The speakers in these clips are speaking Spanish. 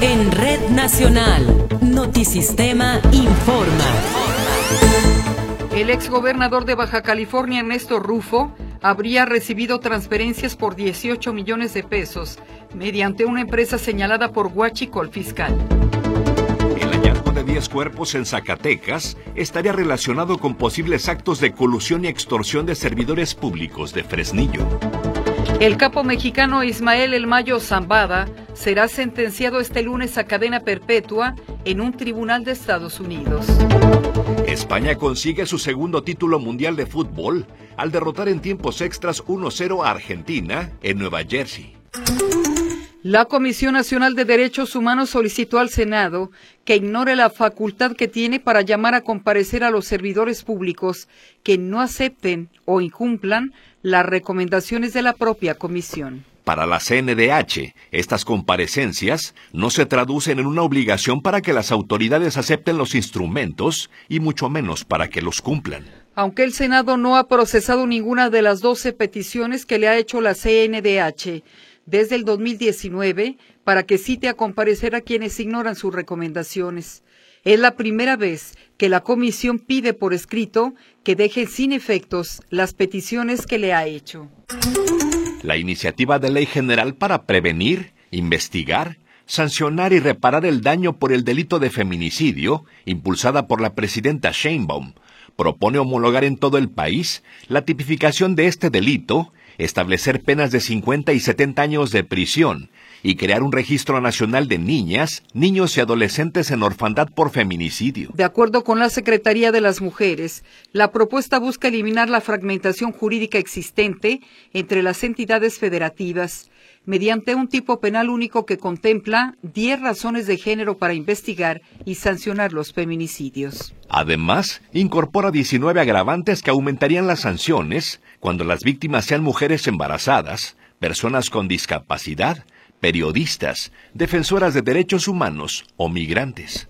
En Red Nacional, Notisistema informa. El exgobernador de Baja California, Ernesto Rufo, habría recibido transferencias por 18 millones de pesos mediante una empresa señalada por Huachicol Fiscal. El hallazgo de 10 cuerpos en Zacatecas estaría relacionado con posibles actos de colusión y extorsión de servidores públicos de Fresnillo. El capo mexicano Ismael El Mayo Zambada será sentenciado este lunes a cadena perpetua en un tribunal de Estados Unidos. España consigue su segundo título mundial de fútbol al derrotar en tiempos extras 1-0 a Argentina en Nueva Jersey. La Comisión Nacional de Derechos Humanos solicitó al Senado que ignore la facultad que tiene para llamar a comparecer a los servidores públicos que no acepten o incumplan las recomendaciones de la propia comisión. Para la CNDH, estas comparecencias no se traducen en una obligación para que las autoridades acepten los instrumentos y mucho menos para que los cumplan. Aunque el Senado no ha procesado ninguna de las 12 peticiones que le ha hecho la CNDH desde el 2019 para que cite a comparecer a quienes ignoran sus recomendaciones. Es la primera vez que la comisión pide por escrito que deje sin efectos las peticiones que le ha hecho. La iniciativa de ley general para prevenir, investigar, sancionar y reparar el daño por el delito de feminicidio, impulsada por la presidenta Sheinbaum, propone homologar en todo el país la tipificación de este delito, establecer penas de 50 y 70 años de prisión y crear un registro nacional de niñas, niños y adolescentes en orfandad por feminicidio. De acuerdo con la Secretaría de las Mujeres, la propuesta busca eliminar la fragmentación jurídica existente entre las entidades federativas mediante un tipo penal único que contempla 10 razones de género para investigar y sancionar los feminicidios. Además, incorpora 19 agravantes que aumentarían las sanciones cuando las víctimas sean mujeres embarazadas, personas con discapacidad, periodistas, defensoras de derechos humanos o migrantes.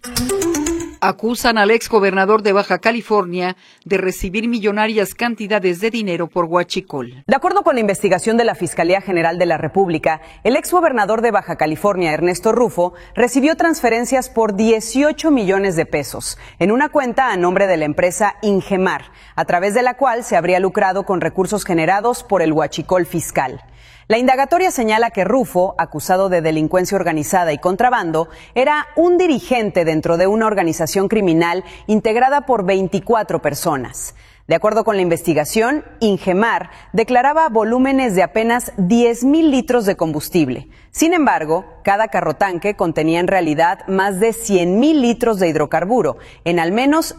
Acusan al exgobernador de Baja California de recibir millonarias cantidades de dinero por Huachicol. De acuerdo con la investigación de la Fiscalía General de la República, el exgobernador de Baja California, Ernesto Rufo, recibió transferencias por 18 millones de pesos en una cuenta a nombre de la empresa Ingemar, a través de la cual se habría lucrado con recursos generados por el Huachicol Fiscal. La indagatoria señala que Rufo, acusado de delincuencia organizada y contrabando, era un dirigente dentro de una organización criminal integrada por 24 personas. De acuerdo con la investigación, Ingemar declaraba volúmenes de apenas 10,000 litros de combustible. Sin embargo, cada carrotanque contenía en realidad más de 100,000 litros de hidrocarburo en al menos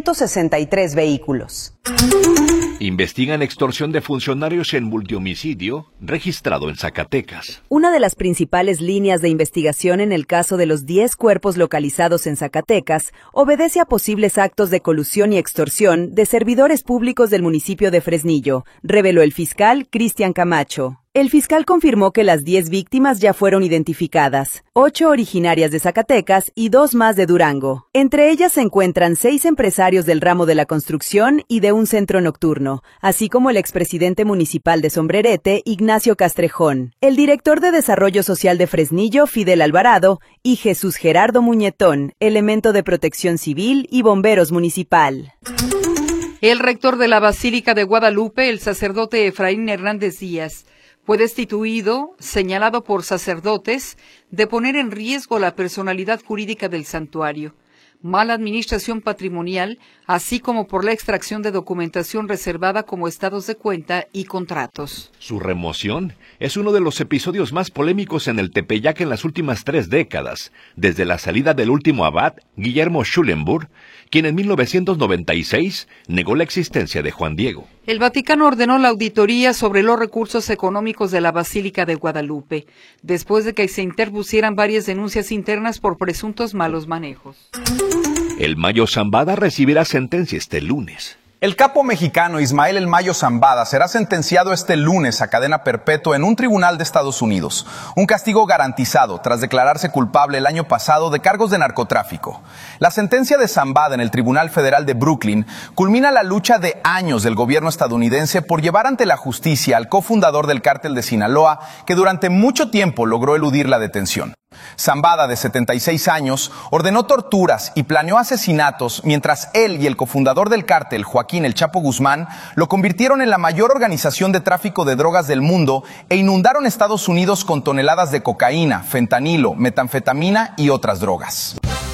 163 vehículos. Investigan extorsión de funcionarios en multihomicidio registrado en Zacatecas. Una de las principales líneas de investigación en el caso de los 10 cuerpos localizados en Zacatecas obedece a posibles actos de colusión y extorsión de servidores públicos del municipio de Fresnillo, reveló el fiscal Cristian Camacho. El fiscal confirmó que las 10 víctimas ya fueron identificadas, 8 originarias de Zacatecas y 2 más de Durango. Entre ellas se encuentran 6 empresarios del ramo de la construcción y de un centro nocturno, así como el expresidente municipal de Sombrerete, Ignacio Castrejón, el director de Desarrollo Social de Fresnillo, Fidel Alvarado, y Jesús Gerardo Muñetón, elemento de Protección Civil y Bomberos Municipal. El rector de la Basílica de Guadalupe, el sacerdote Efraín Hernández Díaz, fue destituido, señalado por sacerdotes, de poner en riesgo la personalidad jurídica del santuario, mala administración patrimonial, así como por la extracción de documentación reservada como estados de cuenta y contratos. Su remoción es uno de los episodios más polémicos en el Tepeyac en las últimas 3 décadas, desde la salida del último abad, Guillermo Schulenburg, quien en 1996 negó la existencia de Juan Diego. El Vaticano ordenó la auditoría sobre los recursos económicos de la Basílica de Guadalupe, después de que se interpusieran varias denuncias internas por presuntos malos manejos. El Mayo Zambada recibirá sentencia este lunes. El capo mexicano Ismael El Mayo Zambada será sentenciado este lunes a cadena perpetua en un tribunal de Estados Unidos. Un castigo garantizado tras declararse culpable el año pasado de cargos de narcotráfico. La sentencia de Zambada en el Tribunal Federal de Brooklyn culmina la lucha de años del gobierno estadounidense por llevar ante la justicia al cofundador del cártel de Sinaloa, que durante mucho tiempo logró eludir la detención. Zambada, de 76 años, ordenó torturas y planeó asesinatos mientras él y el cofundador del cártel, Joaquín El Chapo Guzmán, lo convirtieron en la mayor organización de tráfico de drogas del mundo e inundaron Estados Unidos con toneladas de cocaína, fentanilo, metanfetamina y otras drogas.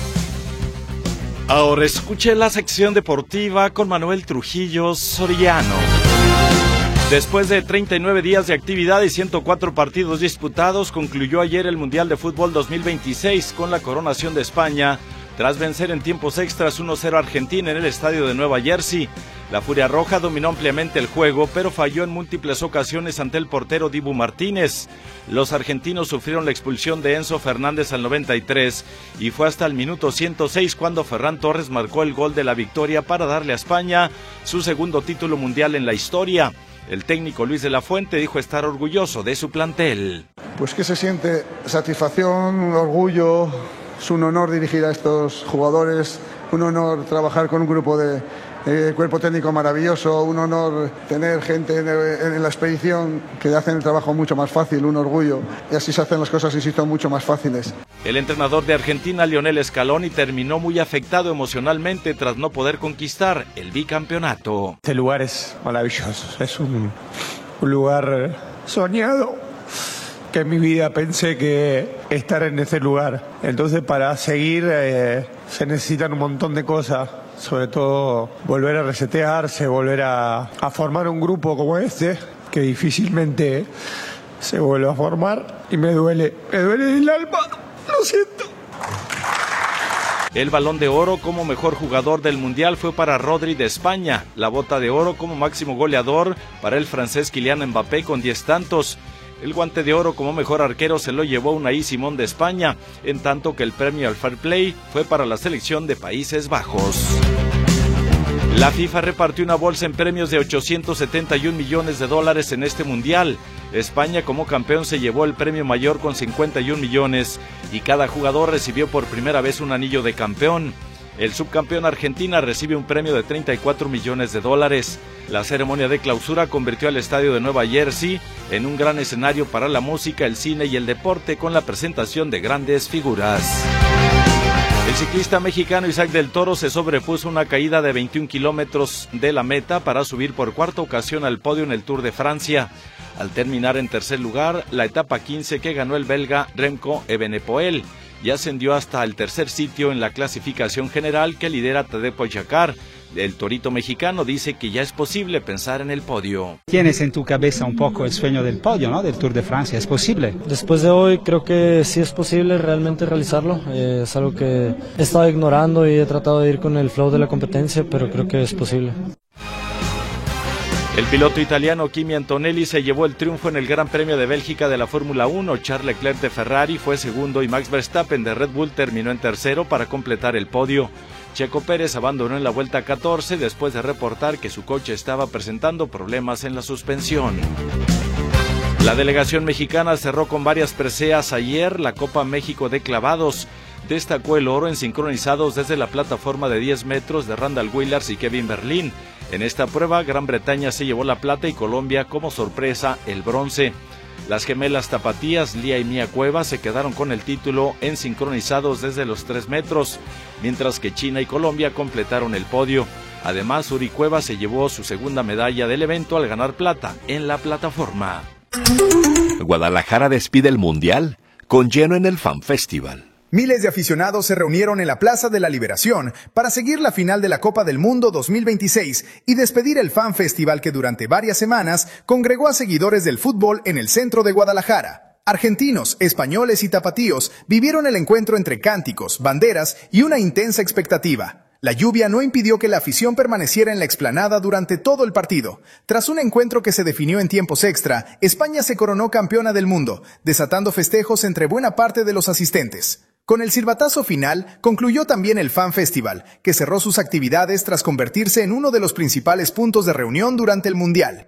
Ahora escuche la sección deportiva con Manuel Trujillo Soriano. Después de 39 días de actividad y 104 partidos disputados, concluyó ayer el Mundial de Fútbol 2026 con la coronación de España, tras vencer en tiempos extras 1-0 a Argentina en el estadio de Nueva Jersey. La Furia Roja dominó ampliamente el juego, pero falló en múltiples ocasiones ante el portero Dibu Martínez. Los argentinos sufrieron la expulsión de Enzo Fernández al 93 y fue hasta el minuto 106 cuando Ferran Torres marcó el gol de la victoria para darle a España su segundo título mundial en la historia. El técnico Luis de la Fuente dijo estar orgulloso de su plantel. Pues que se siente satisfacción, orgullo, es un honor dirigir a estos jugadores, un honor trabajar con un grupo de cuerpo técnico maravilloso, un honor tener gente en la expedición que hacen el trabajo mucho más fácil, un orgullo, y así se hacen las cosas, insisto, mucho más fáciles. El entrenador de Argentina, Lionel Scaloni, terminó muy afectado emocionalmente tras no poder conquistar el bicampeonato. Este lugar es maravilloso, es un lugar soñado, que en mi vida pensé que estar en ese lugar. Entonces, para seguir se necesitan un montón de cosas, sobre todo volver a resetearse, volver a formar un grupo como este, que difícilmente se vuelve a formar, y me duele el alma, lo siento. El Balón de Oro como mejor jugador del Mundial fue para Rodri de España, la Bota de Oro como máximo goleador para el francés Kylian Mbappé con 10 tantos. El Guante de Oro como mejor arquero se lo llevó Unai Simón de España, en tanto que el premio al Fair Play fue para la selección de Países Bajos. La FIFA repartió una bolsa en premios de $871 millones en este mundial. España como campeón se llevó el premio mayor con 51 millones y cada jugador recibió por primera vez un anillo de campeón. El subcampeón Argentina recibe un premio de $34 millones. La ceremonia de clausura convirtió al estadio de Nueva Jersey en un gran escenario para la música, el cine y el deporte con la presentación de grandes figuras. El ciclista mexicano Isaac del Toro se sobrepuso una caída de 21 kilómetros de la meta para subir por cuarta ocasión al podio en el Tour de Francia. Al terminar en tercer lugar, la etapa 15 que ganó el belga Remco Evenepoel y ascendió hasta el tercer sitio en la clasificación general que lidera Tadej Pogačar. El torito mexicano dice que ya es posible pensar en el podio. Tienes en tu cabeza un poco el sueño del podio, ¿no? Del Tour de Francia, ¿es posible? Después de hoy creo que sí es posible realmente realizarlo. Es algo que he estado ignorando y he tratado de ir con el flow de la competencia, pero creo que es posible. El piloto italiano Kimi Antonelli se llevó el triunfo en el Gran Premio de Bélgica de la Fórmula 1. Charles Leclerc de Ferrari fue segundo y Max Verstappen de Red Bull terminó en tercero para completar el podio. Checo Pérez abandonó en la vuelta 14 después de reportar que su coche estaba presentando problemas en la suspensión. La delegación mexicana cerró con varias preseas ayer la Copa México de clavados. Destacó el oro en sincronizados desde la plataforma de 10 metros de Randall Willars y Kevin Berlín. En esta prueba, Gran Bretaña se llevó la plata y Colombia, como sorpresa, el bronce. Las gemelas tapatías, Lía y Mía Cuevas, se quedaron con el título en sincronizados desde los 3 metros, mientras que China y Colombia completaron el podio. Además, Uri Cuevas se llevó su segunda medalla del evento al ganar plata en la plataforma. Guadalajara despide el Mundial con lleno en el Fan Festival. Miles de aficionados se reunieron en la Plaza de la Liberación para seguir la final de la Copa del Mundo 2026 y despedir el Fan Festival que durante varias semanas congregó a seguidores del fútbol en el centro de Guadalajara. Argentinos, españoles y tapatíos vivieron el encuentro entre cánticos, banderas y una intensa expectativa. La lluvia no impidió que la afición permaneciera en la explanada durante todo el partido. Tras un encuentro que se definió en tiempos extra, España se coronó campeona del mundo, desatando festejos entre buena parte de los asistentes. Con el silbatazo final, concluyó también el Fan Festival, que cerró sus actividades tras convertirse en uno de los principales puntos de reunión durante el Mundial.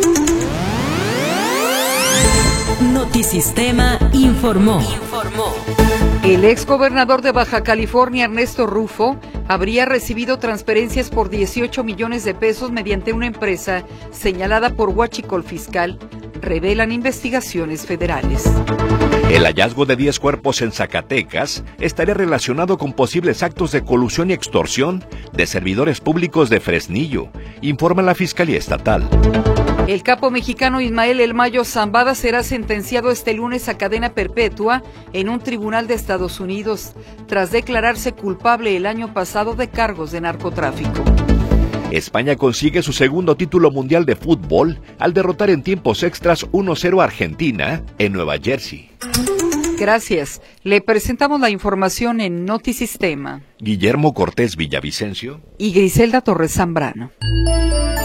Notisistema informó. El exgobernador de Baja California, Ernesto Rufo, habría recibido transferencias por 18 millones de pesos mediante una empresa señalada por huachicol fiscal revelan investigaciones federales. El hallazgo de 10 cuerpos en Zacatecas estaría relacionado con posibles actos de colusión y extorsión de servidores públicos de Fresnillo, informa la Fiscalía Estatal. El capo mexicano Ismael El Mayo Zambada será sentenciado este lunes a cadena perpetua en un tribunal de Estados Unidos, tras declararse culpable el año pasado de cargos de narcotráfico. España consigue su segundo título mundial de fútbol al derrotar en tiempos extras 1-0 a Argentina en Nueva Jersey. Gracias. Le presentamos la información en Notisistema. Guillermo Cortés Villavicencio y Griselda Torres Zambrano.